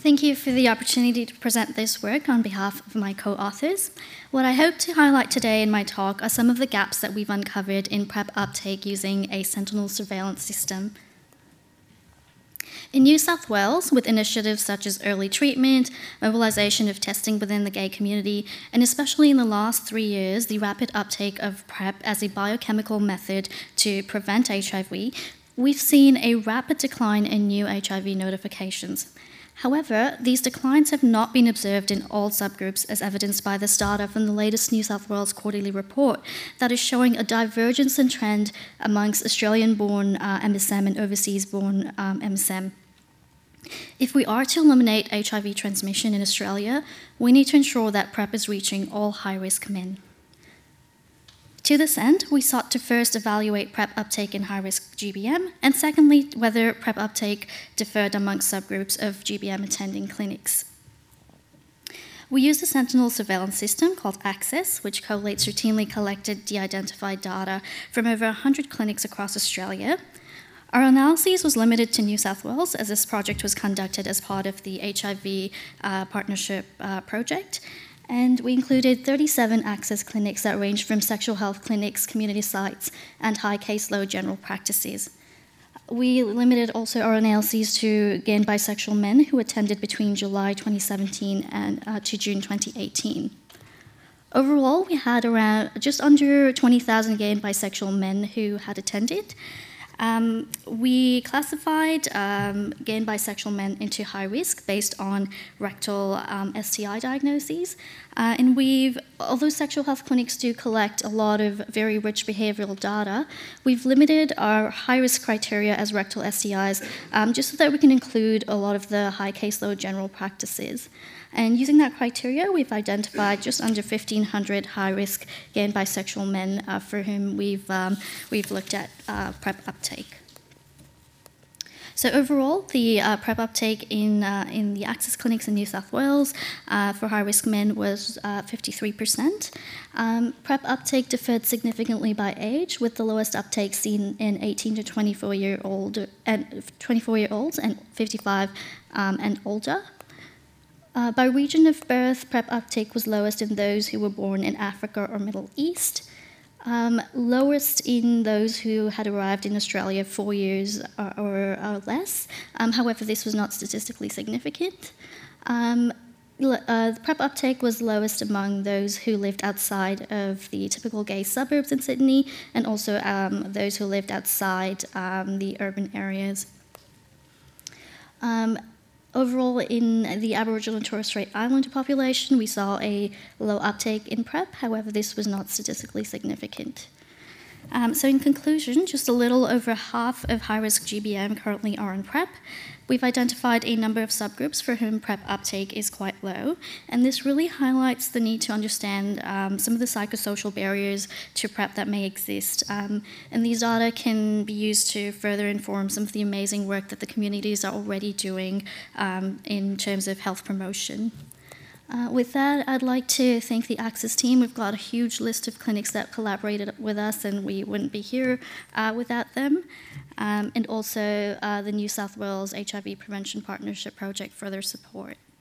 Thank you for the opportunity to present this work on behalf of my co-authors. What I hope to highlight today in my talk are some of the gaps that we've uncovered in PrEP uptake using a sentinel surveillance system. In New South Wales, with initiatives such as early treatment, mobilisation of testing within the gay community, and especially in the last 3 years, the rapid uptake of PrEP as a biochemical method to prevent HIV, we've seen a rapid decline in new HIV notifications. However, these declines have not been observed in all subgroups, as evidenced by this data from the latest New South Wales quarterly report that is showing a divergence in trend amongst Australian-born MSM and overseas-born MSM. If we are to eliminate HIV transmission in Australia, we need to ensure that PrEP is reaching all high-risk men. To this end, we sought to first evaluate PrEP uptake in high-risk GBM, and secondly, whether PrEP uptake differed amongst subgroups of GBM attending clinics. We used a sentinel surveillance system called Access, which collates routinely collected de-identified data from over 100 clinics across Australia. Our analysis was limited to New South Wales, as this project was conducted as part of the HIV Partnership Project. And we included 37 access clinics that ranged from sexual health clinics, community sites, and high caseload general practices. We limited also our analyses to gay and bisexual men who attended between July 2017 and to June 2018. Overall, we had around just under 20,000 gay and bisexual men who had attended. We classified gay and bisexual men into high risk based on rectal STI diagnoses. And although sexual health clinics do collect a lot of very rich behavioral data, we've limited our high risk criteria as rectal STIs just so that we can include a lot of the high caseload general practices. And using that criteria, we've identified just under 1,500 high-risk gay and bisexual men for whom we've looked at PrEP uptake. So overall, the PrEP uptake in the access clinics in New South Wales for high-risk men was 53%. PrEP uptake differed significantly by age, with the lowest uptake seen in 18 to 24-year-olds and 55 and older. By region of birth, PrEP uptake was lowest in those who were born in Africa or Middle East, lowest in those who had arrived in Australia 4 years or less. However, this was not statistically significant. PrEP uptake was lowest among those who lived outside of the typical gay suburbs in Sydney, and also those who lived outside the urban areas. Overall, in the Aboriginal and Torres Strait Islander population, we saw a low uptake in PrEP. However, this was not statistically significant. So in conclusion, just a little over half of high-risk GBM currently are on PrEP. We've identified a number of subgroups for whom PrEP uptake is quite low, and this really highlights the need to understand some of the psychosocial barriers to PrEP that may exist. And these data can be used to further inform some of the amazing work that the communities are already doing in terms of health promotion. With that, I'd like to thank the Access team. We've got a huge list of clinics that collaborated with us, and we wouldn't be here without them. And also the New South Wales HIV Prevention Partnership Project for their support.